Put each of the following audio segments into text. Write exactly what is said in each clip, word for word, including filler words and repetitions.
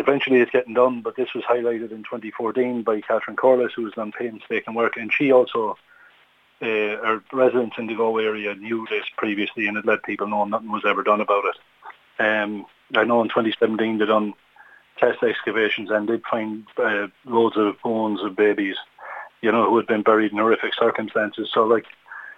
eventually it's getting done, but this was highlighted in twenty fourteen by Catherine Corliss, who has done painstaking work, and she also, uh, our residents in the Galway area knew this previously, and it let people know nothing was ever done about it. Um, I know in twenty seventeen they done test excavations and did find uh, loads of bones of babies, you know, who had been buried in horrific circumstances. So, like,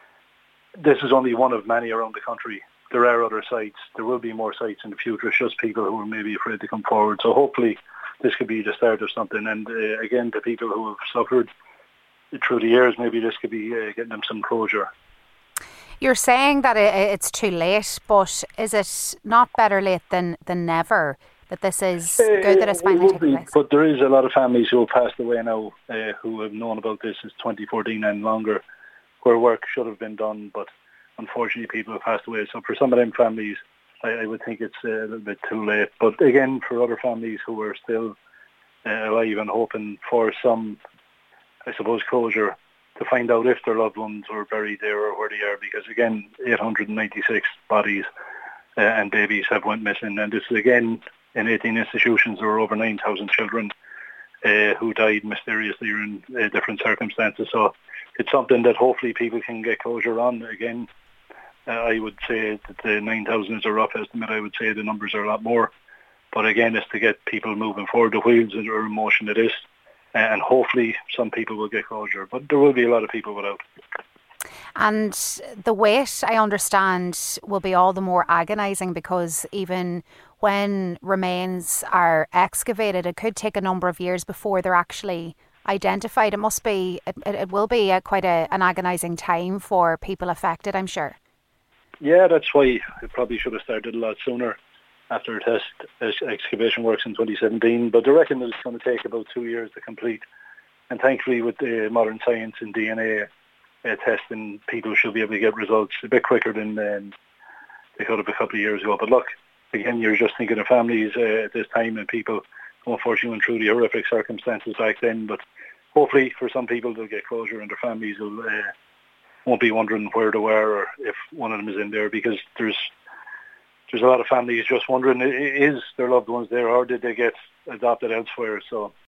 this is only one of many around the country. There are other sites. There will be more sites in the future. It's just people who are maybe afraid to come forward. So hopefully this could be the start of something. And uh, again, the people who have suffered through the years, maybe this could be uh, getting them some closure. You're saying that it's too late, but is it not better late than, than never? That this is Uh, good that it's finally taking place? But there is a lot of families who have passed away now uh, who have known about this since twenty fourteen and longer, where work should have been done, but unfortunately people have passed away. So for some of them families, I, I would think it's uh, a little bit too late. But again, for other families who are still uh, alive and hoping for some, I suppose, closure to find out if their loved ones were buried there or where they are, because again, eight hundred ninety-six bodies uh, and babies have went missing, and this is again in eighteen institutions. There were over nine thousand children uh, who died mysteriously or in uh, different circumstances. So it's something that hopefully people can get closure on. Again, uh, I would say that the nine thousand is a rough estimate. I would say the numbers are a lot more. But again, it's to get people moving forward. The wheels are in motion, it is. And hopefully some people will get closure. But there will be a lot of people without. And the wait, I understand, will be all the more agonising, because even when remains are excavated, it could take a number of years before they're actually identified. It must be, it, it will be a, quite a, an agonising time for people affected, I'm sure. Yeah, that's why it probably should have started a lot sooner after test excavation works in twenty seventeen. But they reckon that it's going to take about two years to complete. And thankfully with the modern science and D N A uh, testing, people should be able to get results a bit quicker than um, they could have a couple of years ago. But look, again, you're just thinking of families uh, at this time and people who unfortunately went through the horrific circumstances back then. But hopefully for some people they'll get closure and their families will, uh, won't be wondering where they were or if one of them is in there, because there's there's a lot of families just wondering, is their loved ones there or did they get adopted elsewhere? So